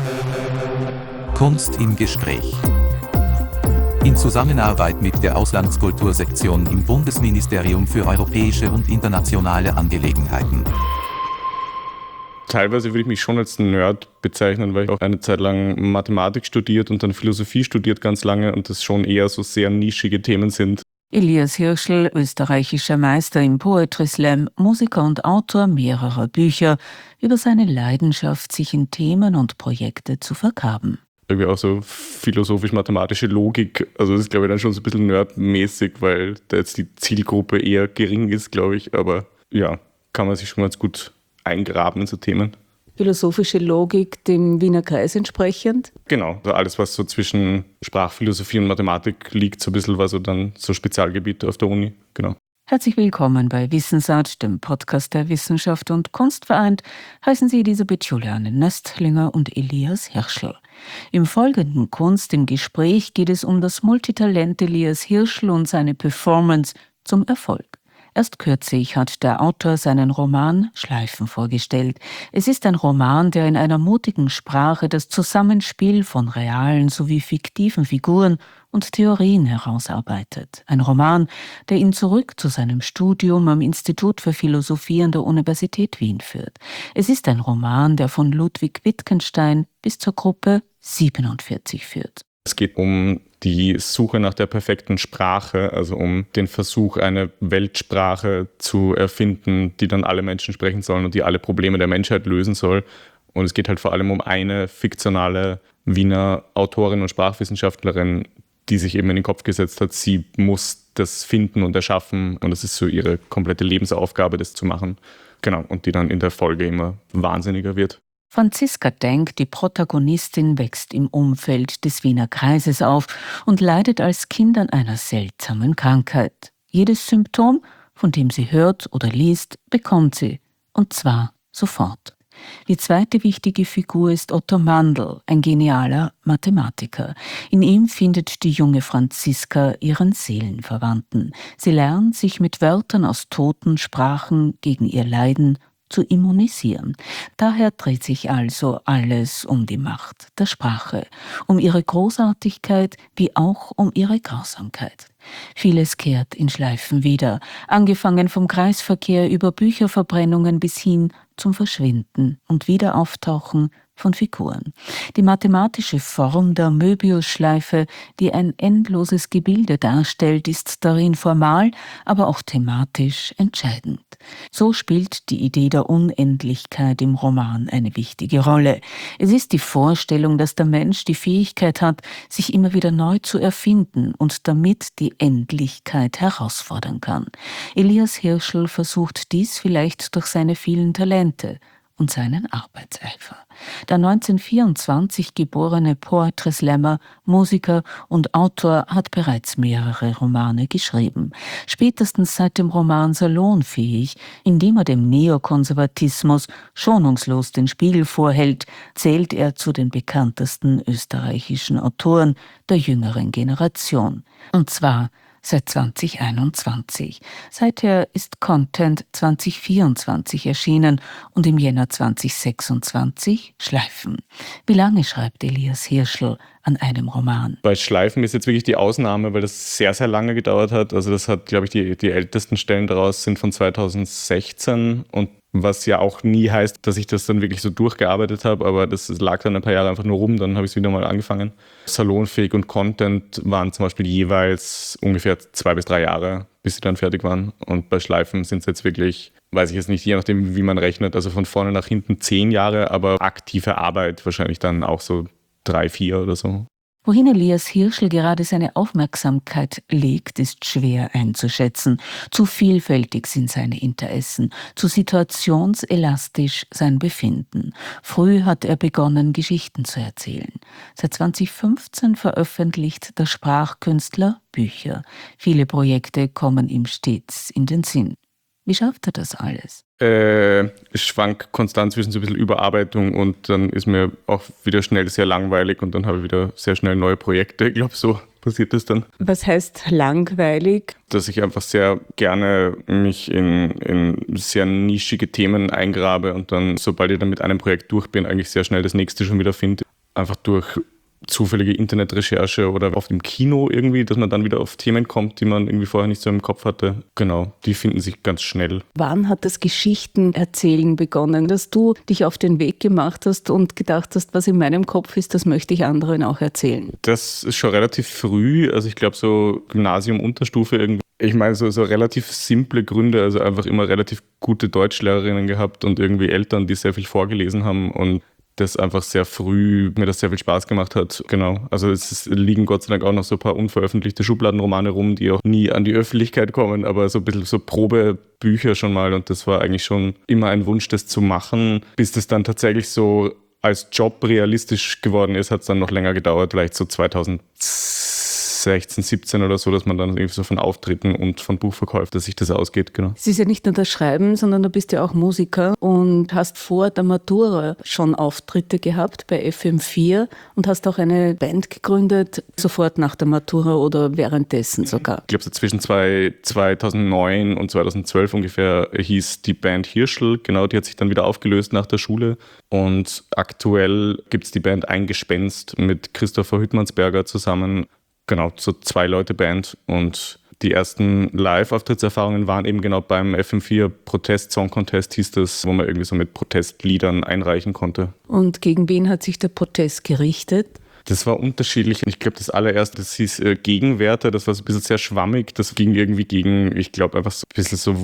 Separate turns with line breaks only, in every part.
Kunst im Gespräch. In Zusammenarbeit mit der Auslandskultursektion im Bundesministerium für europäische und internationale Angelegenheiten.
Teilweise würde ich mich schon als Nerd bezeichnen, weil ich auch eine Zeit lang Mathematik studiert und dann Philosophie studiert ganz lange und das schon eher so sehr nischige Themen sind.
Elias Hirschl, österreichischer Meister im Poetry Slam, Musiker und Autor mehrerer Bücher über seine Leidenschaft, sich in Themen und Projekte zu vergraben.
Irgendwie auch so philosophisch-mathematische Logik, also das ist, glaube ich, dann schon so ein bisschen nerdmäßig, weil da jetzt die Zielgruppe eher gering ist, glaube ich, aber ja, kann man sich schon ganz gut eingraben in so Themen.
Philosophische Logik dem Wiener Kreis entsprechend?
Genau, also alles, was so zwischen Sprachphilosophie und Mathematik liegt, so ein bisschen war so dann so Spezialgebiete auf der Uni, genau.
Herzlich willkommen bei Wissensart, dem Podcast der Wissenschaft und Kunst vereint, heißen Sie Elisabeth Juliane Nöstlinger und Elias Hirschl. Im folgenden Kunst im Gespräch geht es um das Multitalent Elias Hirschl und seine Performance zum Erfolg. Erst kürzlich hat der Autor seinen Roman Schleifen vorgestellt. Es ist ein Roman, der in einer mutigen Sprache das Zusammenspiel von realen sowie fiktiven Figuren und Theorien herausarbeitet. Ein Roman, der ihn zurück zu seinem Studium am Institut für Philosophie an der Universität Wien führt. Es ist ein Roman, der von Ludwig Wittgenstein bis zur Gruppe 47 führt.
Es geht um die Suche nach der perfekten Sprache, also um den Versuch, eine Weltsprache zu erfinden, die dann alle Menschen sprechen sollen und die alle Probleme der Menschheit lösen soll. Und es geht halt vor allem um eine fiktionale Wiener Autorin und Sprachwissenschaftlerin, die sich eben in den Kopf gesetzt hat, sie muss das finden und erschaffen und das ist so ihre komplette Lebensaufgabe, das zu machen. Genau, und die dann in der Folge immer wahnsinniger wird.
Franziska Denk, die Protagonistin, wächst im Umfeld des Wiener Kreises auf und leidet als Kind an einer seltsamen Krankheit. Jedes Symptom, von dem sie hört oder liest, bekommt sie. Und zwar sofort. Die zweite wichtige Figur ist Otto Mandl, ein genialer Mathematiker. In ihm findet die junge Franziska ihren Seelenverwandten. Sie lernt, sich mit Wörtern aus toten Sprachen gegen ihr Leiden zu immunisieren. Daher dreht sich also alles um die Macht der Sprache, um ihre Großartigkeit wie auch um ihre Grausamkeit. Vieles kehrt in Schleifen wieder, angefangen vom Kreisverkehr über Bücherverbrennungen bis hin zum Verschwinden und Wiederauftauchen von Figuren. Die mathematische Form der Möbiusschleife, die ein endloses Gebilde darstellt, ist darin formal, aber auch thematisch entscheidend. So spielt die Idee der Unendlichkeit im Roman eine wichtige Rolle. Es ist die Vorstellung, dass der Mensch die Fähigkeit hat, sich immer wieder neu zu erfinden und damit die Endlichkeit herausfordern kann. Elias Hirschl versucht dies vielleicht durch seine vielen Talente und seinen Arbeitseifer. Der 1924 geborene Poetry Slammer, Musiker und Autor hat bereits mehrere Romane geschrieben. Spätestens seit dem Roman Salonfähig, in dem er dem Neokonservatismus schonungslos den Spiegel vorhält, zählt er zu den bekanntesten österreichischen Autoren der jüngeren Generation. Und zwar seit 2021. Seither ist Content 2024 erschienen und im Jänner 2026 Schleifen. Wie lange schreibt Elias Hirschl an einem Roman?
Bei Schleifen ist jetzt wirklich die Ausnahme, weil das sehr, sehr lange gedauert hat. Also das hat, glaube ich, die ältesten Stellen daraus sind von 2016 und was ja auch nie heißt, dass ich das dann wirklich so durchgearbeitet habe, aber das lag dann ein paar Jahre einfach nur rum, dann habe ich es wieder mal angefangen. Salonfähig und Content waren zum Beispiel jeweils ungefähr 2 bis 3 Jahre, bis sie dann fertig waren. Und bei Schleifen sind es jetzt wirklich, weiß ich jetzt nicht, je nachdem wie man rechnet, also von vorne nach hinten 10 Jahre, aber aktive Arbeit wahrscheinlich dann auch so 3, 4 oder so.
Wohin Elias Hirschl gerade seine Aufmerksamkeit legt, ist schwer einzuschätzen. Zu vielfältig sind seine Interessen, zu situationselastisch sein Befinden. Früh hat er begonnen, Geschichten zu erzählen. Seit 2015 veröffentlicht der Sprachkünstler Bücher. Viele Projekte kommen ihm stets in den Sinn. Wie schafft er das alles?
Ich schwank konstant zwischen so ein bisschen Überarbeitung und dann ist mir auch wieder schnell sehr langweilig und dann habe ich wieder sehr schnell neue Projekte. Ich glaube, so passiert das dann.
Was heißt langweilig?
Dass ich einfach sehr gerne mich in sehr nischige Themen eingrabe und dann, sobald ich dann mit einem Projekt durch bin, eigentlich sehr schnell das nächste schon wieder finde. einfach durch zufällige Internetrecherche oder auf dem Kino irgendwie, dass man dann wieder auf Themen kommt, die man irgendwie vorher nicht so im Kopf hatte. Genau, die finden sich ganz schnell.
Wann hat das Geschichtenerzählen begonnen, dass du dich auf den Weg gemacht hast und gedacht hast, was in meinem Kopf ist, das möchte ich anderen auch erzählen?
Das ist schon relativ früh, also ich glaube so Gymnasium, Unterstufe irgendwie. Ich meine, so relativ simple Gründe, also einfach immer relativ gute Deutschlehrerinnen gehabt und irgendwie Eltern, die sehr viel vorgelesen haben und das einfach sehr früh, mir das sehr viel Spaß gemacht hat. Genau. Also liegen Gott sei Dank auch noch so ein paar unveröffentlichte Schubladenromane rum, die auch nie an die Öffentlichkeit kommen, aber so ein bisschen so Probebücher schon mal. Und das war eigentlich schon immer ein Wunsch, das zu machen. Bis das dann tatsächlich so als Job realistisch geworden ist, hat es dann noch länger gedauert, vielleicht so 2016, 17 oder so, dass man dann irgendwie so von Auftritten und von Buchverkäufen, dass sich das ausgeht, genau.
Es ist ja nicht nur das Schreiben, sondern du bist ja auch Musiker und hast vor der Matura schon Auftritte gehabt bei FM4 und hast auch eine Band gegründet, sofort nach der Matura oder währenddessen sogar.
Ich glaube, so zwischen 2009 und 2012 ungefähr hieß die Band Hirschl, genau, die hat sich dann wieder aufgelöst nach der Schule. Und aktuell gibt es die Band Ein Gespenst mit Christopher Hüttmannsberger zusammen. Genau, so 2-Leute-Band. Und die ersten Live-Auftrittserfahrungen waren eben genau beim FM4 Protest-Song-Contest, hieß das, wo man irgendwie so mit Protestliedern einreichen konnte.
Und gegen wen hat sich der Protest gerichtet?
Das war unterschiedlich. Ich glaube, das allererste, das hieß Gegenwärter, das war so ein bisschen sehr schwammig. Das ging irgendwie gegen, ich glaube, einfach so ein bisschen so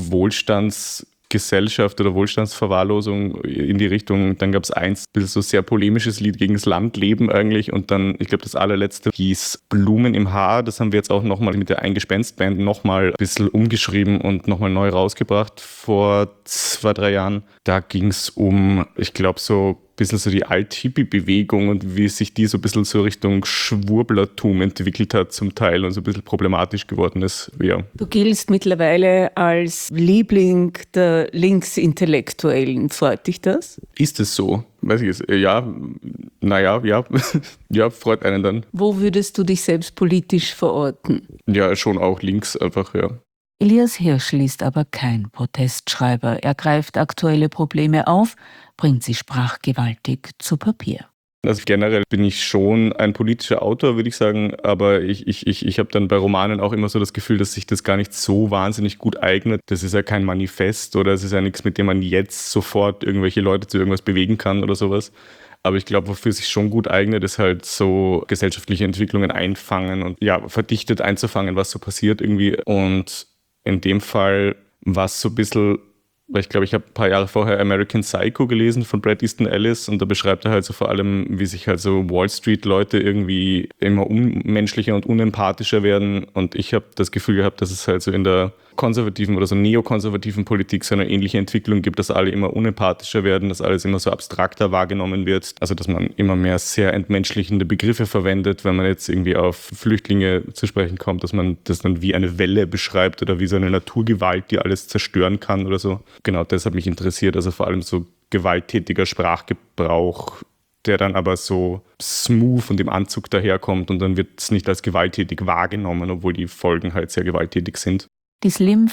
Wohlstandsgesellschaft oder Wohlstandsverwahrlosung in die Richtung. Dann gab es eins, ein bisschen so sehr polemisches Lied gegen das Landleben eigentlich. Und dann, ich glaube, das allerletzte hieß Blumen im Haar. Das haben wir jetzt auch nochmal mit der Ein Gespenst-Band nochmal ein bisschen umgeschrieben und nochmal neu rausgebracht vor 2-3 Jahren. Da ging es um, ich glaube, so ein bisschen so die Alt-Hippie-Bewegung und wie sich die so ein bisschen so Richtung Schwurblertum entwickelt hat zum Teil und so ein bisschen problematisch geworden ist. Ja.
Du giltst mittlerweile als Liebling der Linksintellektuellen. Freut dich das?
Ist es so? Weiß ich es? Ja, naja, ja. Ja, freut einen dann.
Wo würdest du dich selbst politisch verorten?
Ja, schon auch links einfach, ja.
Elias Hirschl ist aber kein Protestschreiber. Er greift aktuelle Probleme auf, bringt sie sprachgewaltig zu Papier.
Also generell bin ich schon ein politischer Autor, würde ich sagen, aber ich habe dann bei Romanen auch immer so das Gefühl, dass sich das gar nicht so wahnsinnig gut eignet. Das ist ja kein Manifest oder es ist ja nichts, mit dem man jetzt sofort irgendwelche Leute zu irgendwas bewegen kann oder sowas. Aber ich glaube, wofür es sich schon gut eignet, ist halt so gesellschaftliche Entwicklungen einfangen und ja, verdichtet einzufangen, was so passiert irgendwie. Und in dem Fall war es so ein bisschen, weil ich glaube, ich habe ein paar Jahre vorher American Psycho gelesen von Bret Easton Ellis und da beschreibt er halt so vor allem, wie sich halt so Wall Street-Leute irgendwie immer unmenschlicher und unempathischer werden und ich habe das Gefühl gehabt, dass es halt so in der konservativen oder so neokonservativen Politik so eine ähnliche Entwicklung gibt, dass alle immer unempathischer werden, dass alles immer so abstrakter wahrgenommen wird. Also dass man immer mehr sehr entmenschlichende Begriffe verwendet, wenn man jetzt irgendwie auf Flüchtlinge zu sprechen kommt, dass man das dann wie eine Welle beschreibt oder wie so eine Naturgewalt, die alles zerstören kann oder so. Genau, das hat mich interessiert, also vor allem so gewalttätiger Sprachgebrauch, der dann aber so smooth und im Anzug daherkommt und dann wird es nicht als gewalttätig wahrgenommen, obwohl die Folgen halt sehr gewalttätig sind.
Die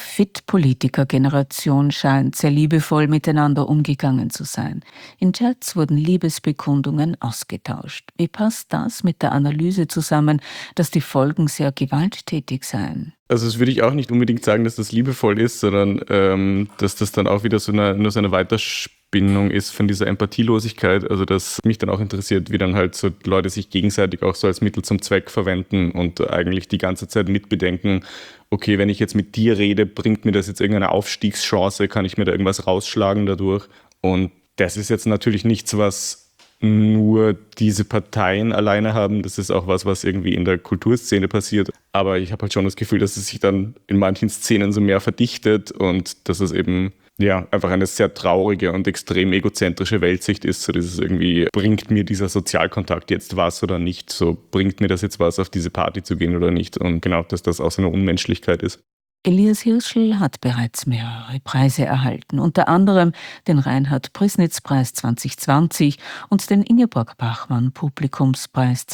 Slim-Fit-Politiker-Generation scheint sehr liebevoll miteinander umgegangen zu sein. In Chats wurden Liebesbekundungen ausgetauscht. Wie passt das mit der Analyse zusammen, dass die Folgen sehr gewalttätig seien?
Also das würde ich auch nicht unbedingt sagen, dass das liebevoll ist, sondern dass das dann auch wieder nur so eine Weiterspinnung ist von dieser Empathielosigkeit. Also dass mich dann auch interessiert, wie dann halt so Leute sich gegenseitig auch so als Mittel zum Zweck verwenden und eigentlich die ganze Zeit mitbedenken, okay, wenn ich jetzt mit dir rede, bringt mir das jetzt irgendeine Aufstiegschance, kann ich mir da irgendwas rausschlagen dadurch? Und das ist jetzt natürlich nichts, was nur diese Parteien alleine haben. Das ist auch was irgendwie in der Kulturszene passiert. Aber ich habe halt schon das Gefühl, dass es sich dann in manchen Szenen so mehr verdichtet und dass es eben ja einfach eine sehr traurige und extrem egozentrische Weltsicht ist. So dieses irgendwie, bringt mir dieser Sozialkontakt jetzt was oder nicht? So, bringt mir das jetzt was, auf diese Party zu gehen oder nicht? Und genau, dass das auch so eine Unmenschlichkeit ist.
Elias Hirschl hat bereits mehrere Preise erhalten, unter anderem den Reinhard-Prisnitz-Preis 2020 und den Ingeborg-Bachmann-Publikumspreis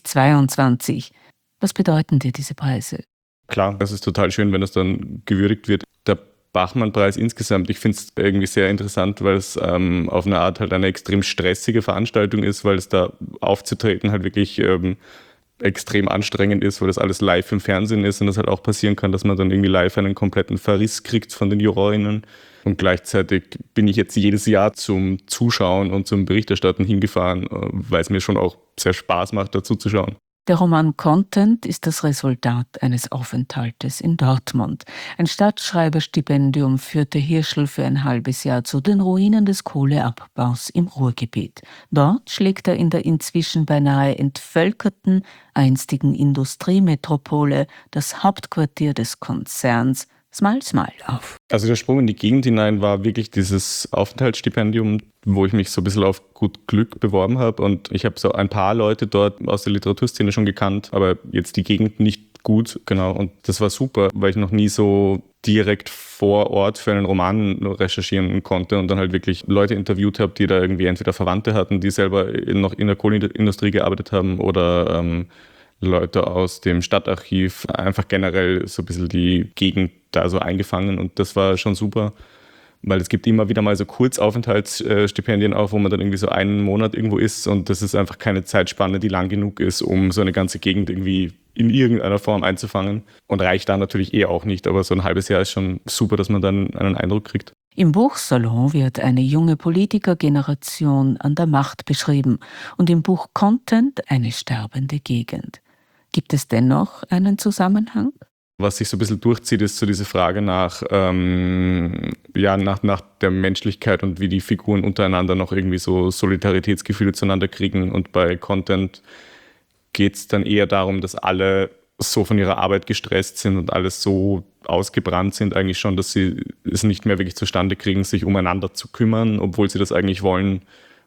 2022. Was bedeuten dir diese Preise?
Klar, das ist total schön, wenn das dann gewürdigt wird. Der Bachmann-Preis insgesamt, ich finde es irgendwie sehr interessant, weil es auf eine Art halt eine extrem stressige Veranstaltung ist, weil es da aufzutreten halt wirklich extrem anstrengend ist, weil das alles live im Fernsehen ist und es halt auch passieren kann, dass man dann irgendwie live einen kompletten Verriss kriegt von den Jurorinnen. Und gleichzeitig bin ich jetzt jedes Jahr zum Zuschauen und zum Berichterstatten hingefahren, weil es mir schon auch sehr Spaß macht, dazu zu schauen.
Der Roman Content ist das Resultat eines Aufenthaltes in Dortmund. Ein Stadtschreiberstipendium führte Hirschl für ein halbes Jahr zu den Ruinen des Kohleabbaus im Ruhrgebiet. Dort schlägt er in der inzwischen beinahe entvölkerten einstigen Industriemetropole das Hauptquartier des Konzerns Smile Smile auf.
Also der Sprung in die Gegend hinein war wirklich dieses Aufenthaltsstipendium, wo ich mich so ein bisschen auf gut Glück beworben habe. Und ich habe so ein paar Leute dort aus der Literaturszene schon gekannt, aber jetzt die Gegend nicht gut, genau. Und das war super, weil ich noch nie so direkt vor Ort für einen Roman recherchieren konnte und dann halt wirklich Leute interviewt habe, die da irgendwie entweder Verwandte hatten, die selber noch in der Kohleindustrie gearbeitet haben oder Leute aus dem Stadtarchiv, einfach generell so ein bisschen die Gegend da so eingefangen und das war schon super, weil es gibt immer wieder mal so Kurzaufenthaltsstipendien auch, wo man dann irgendwie so einen Monat irgendwo ist und das ist einfach keine Zeitspanne, die lang genug ist, um so eine ganze Gegend irgendwie in irgendeiner Form einzufangen und reicht da natürlich auch nicht, aber so ein halbes Jahr ist schon super, dass man dann einen Eindruck kriegt.
Im Buchsalon wird eine junge Politikergeneration an der Macht beschrieben und im Buch Content eine sterbende Gegend. Gibt es dennoch einen Zusammenhang?
Was sich so ein bisschen durchzieht, ist so diese Frage nach der Menschlichkeit und wie die Figuren untereinander noch irgendwie so Solidaritätsgefühle zueinander kriegen. Und bei Content geht es dann eher darum, dass alle so von ihrer Arbeit gestresst sind und alles so ausgebrannt sind eigentlich schon, dass sie es nicht mehr wirklich zustande kriegen, sich umeinander zu kümmern, obwohl sie das eigentlich wollen.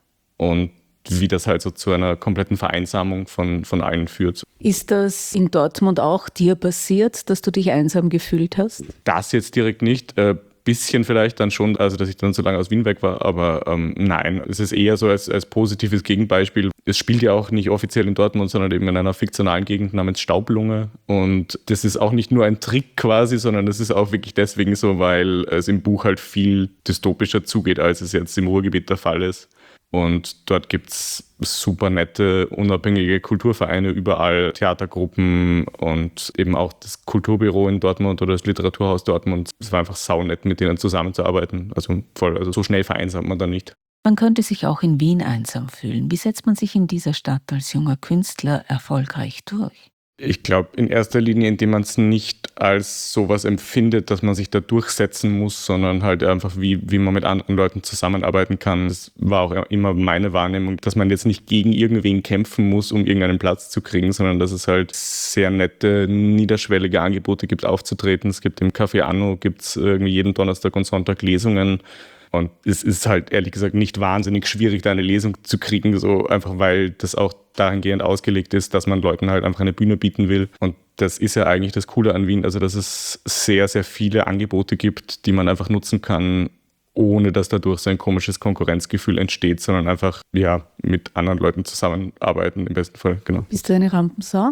Und wie das halt so zu einer kompletten Vereinsamung von allen führt.
Ist das in Dortmund auch dir passiert, dass du dich einsam gefühlt hast?
Das jetzt direkt nicht. Bisschen vielleicht dann schon, also dass ich dann so lange aus Wien weg war, aber nein, es ist eher so als positives Gegenbeispiel. Es spielt ja auch nicht offiziell in Dortmund, sondern eben in einer fiktionalen Gegend namens Staublunge und das ist auch nicht nur ein Trick quasi, sondern das ist auch wirklich deswegen so, weil es im Buch halt viel dystopischer zugeht, als es jetzt im Ruhrgebiet der Fall ist. Und dort gibt es super nette, unabhängige Kulturvereine überall, Theatergruppen und eben auch das Kulturbüro in Dortmund oder das Literaturhaus Dortmund. Es war einfach saunett, mit denen zusammenzuarbeiten. Also so schnell vereinsamt man da nicht.
Man könnte sich auch in Wien einsam fühlen. Wie setzt man sich in dieser Stadt als junger Künstler erfolgreich durch?
Ich glaube, in erster Linie, indem man es nicht als sowas empfindet, dass man sich da durchsetzen muss, sondern halt einfach, wie man mit anderen Leuten zusammenarbeiten kann. Das war auch immer meine Wahrnehmung, dass man jetzt nicht gegen irgendwen kämpfen muss, um irgendeinen Platz zu kriegen, sondern dass es halt sehr nette, niederschwellige Angebote gibt, aufzutreten. Es gibt im Café Anno, gibt's irgendwie jeden Donnerstag und Sonntag Lesungen. Und es ist halt ehrlich gesagt nicht wahnsinnig schwierig, da eine Lesung zu kriegen, so einfach weil das auch dahingehend ausgelegt ist, dass man Leuten halt einfach eine Bühne bieten will. Und das ist ja eigentlich das Coole an Wien, also dass es sehr, sehr viele Angebote gibt, die man einfach nutzen kann, ohne dass dadurch so ein komisches Konkurrenzgefühl entsteht, sondern einfach mit anderen Leuten zusammenarbeiten im besten Fall, genau.
Bist du eine Rampensau?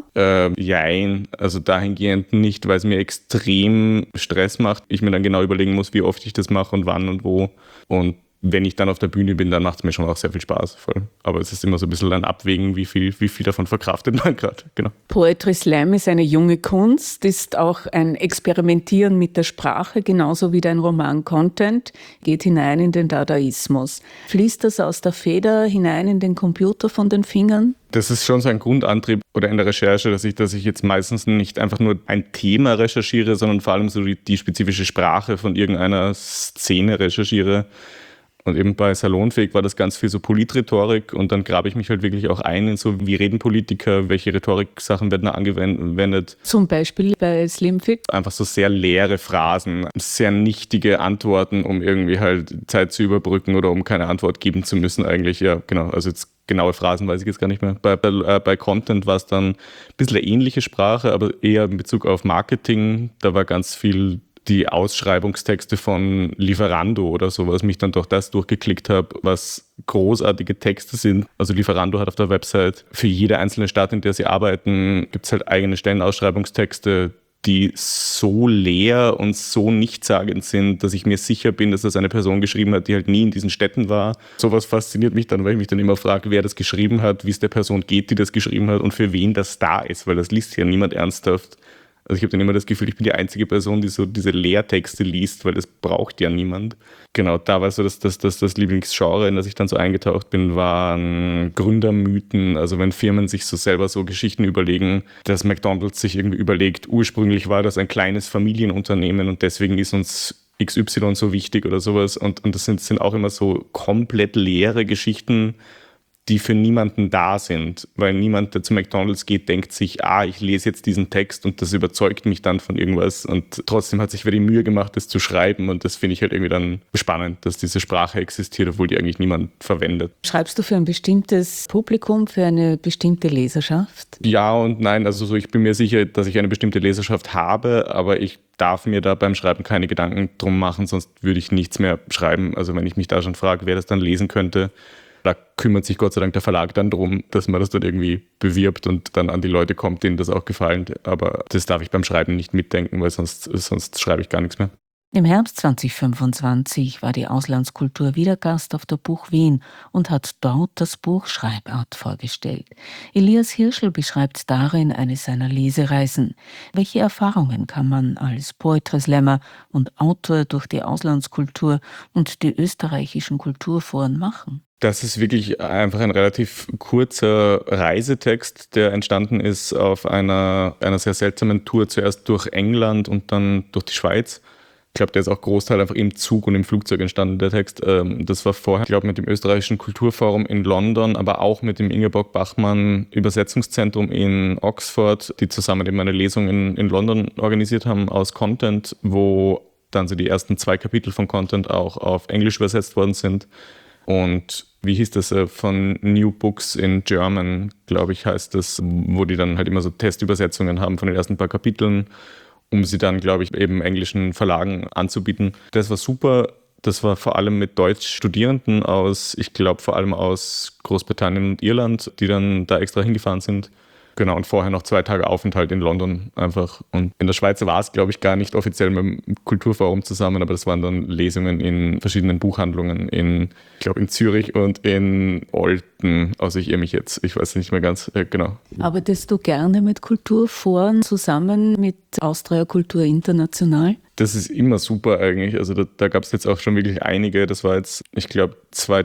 Jein, also dahingehend nicht, weil es mir extrem Stress macht. Ich mir dann genau überlegen muss, wie oft ich das mache und wann und wo. Und wenn ich dann auf der Bühne bin, dann macht es mir schon auch sehr viel Spaß. Voll. Aber es ist immer so ein bisschen ein Abwägen, wie viel davon verkraftet man gerade. Genau.
Poetry Slam ist eine junge Kunst, ist auch ein Experimentieren mit der Sprache, genauso wie dein Roman Content, geht hinein in den Dadaismus. Fließt das aus der Feder hinein in den Computer von den Fingern?
Das ist schon so ein Grundantrieb oder in der Recherche, dass ich jetzt meistens nicht einfach nur ein Thema recherchiere, sondern vor allem so die spezifische Sprache von irgendeiner Szene recherchiere. Und eben bei Salonfähig war das ganz viel so Politrhetorik und dann grabe ich mich halt wirklich auch ein in so, wie reden Politiker, welche Rhetorik-Sachen werden da angewendet.
Zum Beispiel bei Slimfit?
Einfach so sehr leere Phrasen, sehr nichtige Antworten, um irgendwie halt Zeit zu überbrücken oder um keine Antwort geben zu müssen eigentlich. Ja, genau, also jetzt genaue Phrasen weiß ich jetzt gar nicht mehr. Bei Content war es dann ein bisschen eine ähnliche Sprache, aber eher in Bezug auf Marketing. Da war ganz viel die Ausschreibungstexte von Lieferando oder so, was mich dann durch das durchgeklickt habe, was großartige Texte sind. Also Lieferando hat auf der Website für jede einzelne Stadt, in der sie arbeiten, gibt es halt eigene Stellenausschreibungstexte, die so leer und so nichtssagend sind, dass ich mir sicher bin, dass das eine Person geschrieben hat, die halt nie in diesen Städten war. Sowas fasziniert mich dann, weil ich mich dann immer frage, wer das geschrieben hat, wie es der Person geht, die das geschrieben hat und für wen das da ist, weil das liest ja niemand ernsthaft. Also ich habe dann immer das Gefühl, ich bin die einzige Person, die so diese Leertexte liest, weil das braucht ja niemand. Genau, da war so das Lieblingsgenre, in das ich dann so eingetaucht bin, waren Gründermythen. Also wenn Firmen sich so selber so Geschichten überlegen, dass McDonald's sich irgendwie überlegt, ursprünglich war das ein kleines Familienunternehmen und deswegen ist uns XY so wichtig oder sowas. Und das sind auch immer so komplett leere Geschichten, die für niemanden da sind, weil niemand, der zu McDonald's geht, denkt sich, ich lese jetzt diesen Text und das überzeugt mich dann von irgendwas und trotzdem hat sich wer die Mühe gemacht, das zu schreiben und das finde ich halt irgendwie dann spannend, dass diese Sprache existiert, obwohl die eigentlich niemand verwendet.
Schreibst du für ein bestimmtes Publikum, für eine bestimmte Leserschaft?
Ja und nein, also ich bin mir sicher, dass ich eine bestimmte Leserschaft habe, aber ich darf mir da beim Schreiben keine Gedanken drum machen, sonst würde ich nichts mehr schreiben. Also wenn ich mich da schon frage, wer das dann lesen könnte, da kümmert sich Gott sei Dank der Verlag dann drum, dass man das dann irgendwie bewirbt und dann an die Leute kommt, denen das auch gefällt. Aber das darf ich beim Schreiben nicht mitdenken, weil sonst schreibe ich gar nichts mehr.
Im Herbst 2025 war die Auslandskultur wieder Gast auf der Buch Wien und hat dort das Buch Schreibart vorgestellt. Elias Hirschl beschreibt darin eine seiner Lesereisen. Welche Erfahrungen kann man als Poetry Slammer und Autor durch die Auslandskultur und die österreichischen Kulturforen machen?
Das ist wirklich einfach ein relativ kurzer Reisetext, der entstanden ist auf einer sehr seltsamen Tour, zuerst durch England und dann durch die Schweiz. Ich glaube, der ist auch Großteil einfach im Zug und im Flugzeug entstanden, der Text. Das war vorher, ich glaube, mit dem österreichischen Kulturforum in London, aber auch mit dem Ingeborg Bachmann Übersetzungszentrum in Oxford, die zusammen eben eine Lesung in London organisiert haben aus Content, wo dann so die ersten 2 Kapitel von Content auch auf Englisch übersetzt worden sind. Und wie hieß das, von New Books in German, glaube ich, heißt das, wo die dann halt immer so Testübersetzungen haben von den ersten paar Kapiteln, um sie dann, glaube ich, eben englischen Verlagen anzubieten. Das war super. Das war vor allem mit Deutschstudierenden aus, ich glaube vor allem aus Großbritannien und Irland, die dann da extra hingefahren sind. Genau, und vorher noch 2 Tage Aufenthalt in London einfach. Und in der Schweiz war es, glaube ich, gar nicht offiziell mit dem Kulturforum zusammen, aber das waren dann Lesungen in verschiedenen Buchhandlungen in Zürich und in Olten. Also ich irre mich jetzt, ich weiß nicht mehr ganz genau.
Arbeitest du gerne mit Kulturforen zusammen mit Austria Kultur International?
Das ist immer super eigentlich. Also da gab es jetzt auch schon wirklich einige. Das war jetzt, ich glaube,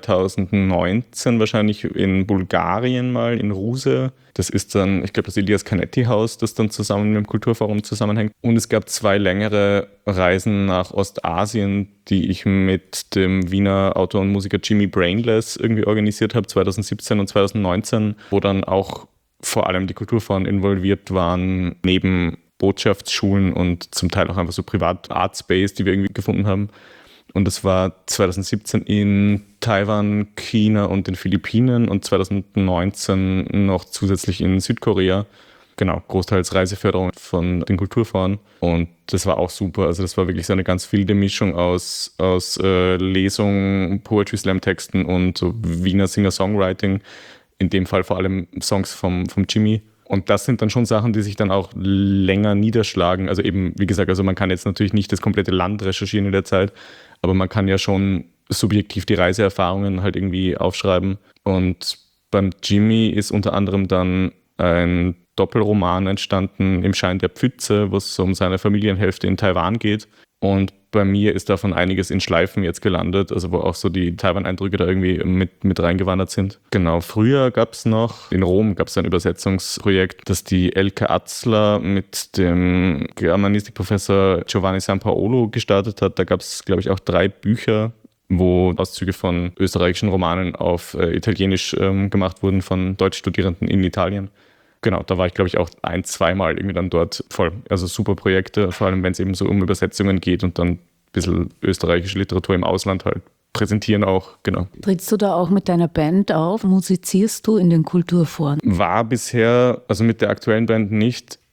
2019 wahrscheinlich in Bulgarien mal, in Ruse. Das ist dann, ich glaube, das Elias Canetti-Haus, das dann zusammen mit dem Kulturforum zusammenhängt. Und es gab 2 längere Reisen nach Ostasien, die ich mit dem Wiener Autor und Musiker Jimmy Brainless irgendwie organisiert habe, 2017 und 2019, wo dann auch vor allem die Kulturforen involviert waren, neben Botschaftsschulen und zum Teil auch einfach so Privat-Art-Space, die wir irgendwie gefunden haben. Und das war 2017 in Taiwan, China und den Philippinen und 2019 noch zusätzlich in Südkorea. Genau, großteils Reiseförderung von den Kulturforen. Und das war auch super. Also das war wirklich so eine ganz wilde Mischung aus Lesungen, Poetry Slam Texten und so Wiener Singer-Songwriting. In dem Fall vor allem Songs vom Jimmy. Und das sind dann schon Sachen, die sich dann auch länger niederschlagen. Also eben, wie gesagt, also man kann jetzt natürlich nicht das komplette Land recherchieren in der Zeit, aber man kann ja schon subjektiv die Reiseerfahrungen halt irgendwie aufschreiben. Und beim Jimmy ist unter anderem dann ein Doppelroman entstanden, Im Schein der Pfütze, wo es um seine Familienhälfte in Taiwan geht. Und bei mir ist davon einiges in Schleifen jetzt gelandet, also wo auch so die Taiwan-Eindrücke da irgendwie mit reingewandert sind. Genau, früher gab es noch, in Rom gab es ein Übersetzungsprojekt, das die Elke Atzler mit dem Germanistikprofessor Giovanni Sampaolo gestartet hat. Da gab es, glaube ich, auch 3 Bücher, wo Auszüge von österreichischen Romanen auf Italienisch gemacht wurden von Deutschstudierenden in Italien. Genau, da war ich, glaube ich, auch 1-2 Mal irgendwie dann dort voll. Also super Projekte, vor allem wenn es eben so um Übersetzungen geht und dann ein bisschen österreichische Literatur im Ausland halt präsentieren auch, genau.
Trittst du da auch mit deiner Band auf? Musizierst du in den Kulturforen?
War bisher, also mit der aktuellen Band nicht.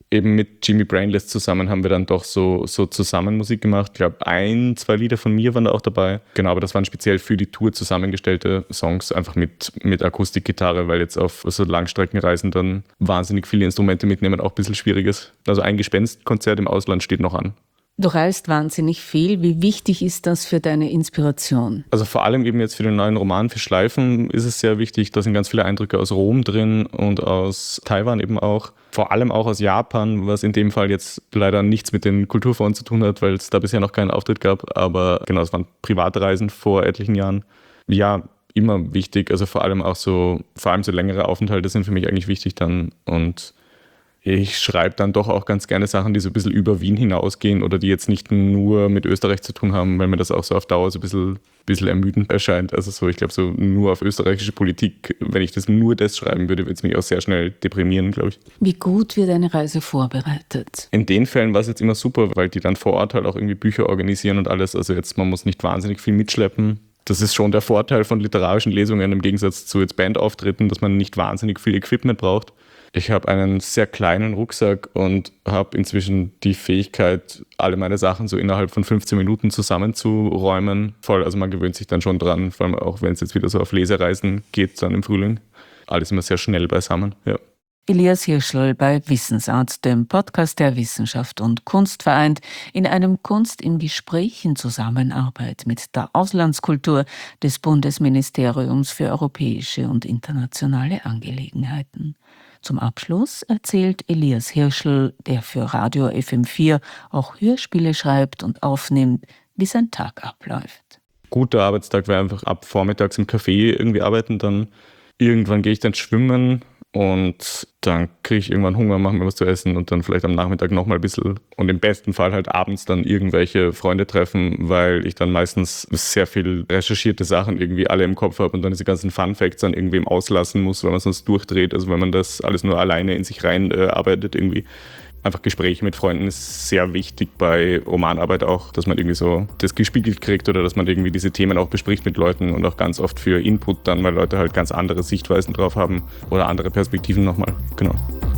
eben mit Jimmy Brainless zusammen haben wir dann doch so zusammen Musik gemacht. Ich glaube, 1-2 Lieder von mir waren da auch dabei. Genau, aber das waren speziell für die Tour zusammengestellte Songs, einfach mit Akustikgitarre, weil jetzt auf so Langstreckenreisen dann wahnsinnig viele Instrumente mitnehmen auch ein bisschen schwierig ist. Also ein Gespenstkonzert im Ausland steht noch an.
Du reist wahnsinnig viel. Wie wichtig ist das für deine Inspiration?
Also vor allem eben jetzt für den neuen Roman für Schleifen ist es sehr wichtig. Da sind ganz viele Eindrücke aus Rom drin und aus Taiwan eben auch. Vor allem auch aus Japan, was in dem Fall jetzt leider nichts mit den Kulturforen zu tun hat, weil es da bisher noch keinen Auftritt gab. Aber genau, es waren private Reisen vor etlichen Jahren. Ja, immer wichtig. Also vor allem so längere Aufenthalte sind für mich eigentlich wichtig dann. Und ich schreibe dann doch auch ganz gerne Sachen, die so ein bisschen über Wien hinausgehen oder die jetzt nicht nur mit Österreich zu tun haben, weil mir das auch so auf Dauer so ein bisschen ermüdend erscheint. Also ich glaube, so nur auf österreichische Politik, wenn ich nur das schreiben würde, würde es mich auch sehr schnell deprimieren, glaube ich.
Wie gut wird eine Reise vorbereitet?
In den Fällen war es jetzt immer super, weil die dann vor Ort halt auch irgendwie Bücher organisieren und alles. Also jetzt, man muss nicht wahnsinnig viel mitschleppen. Das ist schon der Vorteil von literarischen Lesungen im Gegensatz zu jetzt Bandauftritten, dass man nicht wahnsinnig viel Equipment braucht. Ich habe einen sehr kleinen Rucksack und habe inzwischen die Fähigkeit, alle meine Sachen so innerhalb von 15 Minuten zusammenzuräumen. Also man gewöhnt sich dann schon dran, vor allem auch wenn es jetzt wieder so auf Lesereisen geht, dann im Frühling. Alles immer sehr schnell beisammen, ja.
Elias Hirschl bei Wissensart, dem Podcast, der Wissenschaft und Kunst vereint, in einem Kunst im Gespräch in Zusammenarbeit mit der Auslandskultur des Bundesministeriums für europäische und internationale Angelegenheiten. Zum Abschluss erzählt Elias Hirschl, der für Radio FM4 auch Hörspiele schreibt und aufnimmt, wie sein Tag abläuft.
Guter Arbeitstag wäre einfach ab vormittags im Café irgendwie arbeiten, dann irgendwann gehe ich dann schwimmen und dann kriege ich irgendwann Hunger, mache mir was zu essen und dann vielleicht am Nachmittag nochmal ein bisschen und im besten Fall halt abends dann irgendwelche Freunde treffen, weil ich dann meistens sehr viel recherchierte Sachen irgendwie alle im Kopf habe und dann diese ganzen Fun-Facts dann irgendwem auslassen muss, weil man sonst durchdreht, also wenn man das alles nur alleine in sich rein arbeitet irgendwie. Einfach Gespräche mit Freunden ist sehr wichtig bei Romanarbeit auch, dass man irgendwie so das gespiegelt kriegt oder dass man irgendwie diese Themen auch bespricht mit Leuten und auch ganz oft für Input dann, weil Leute halt ganz andere Sichtweisen drauf haben oder andere Perspektiven nochmal. Genau.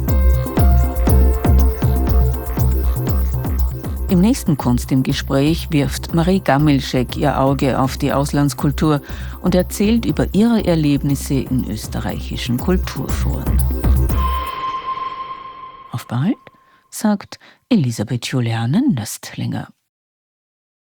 Im nächsten Kunst im Gespräch wirft Marie Gammelschek ihr Auge auf die Auslandskultur und erzählt über ihre Erlebnisse in österreichischen Kulturforen. Auf bald, sagt Elisabeth Juliane Nöstlinger.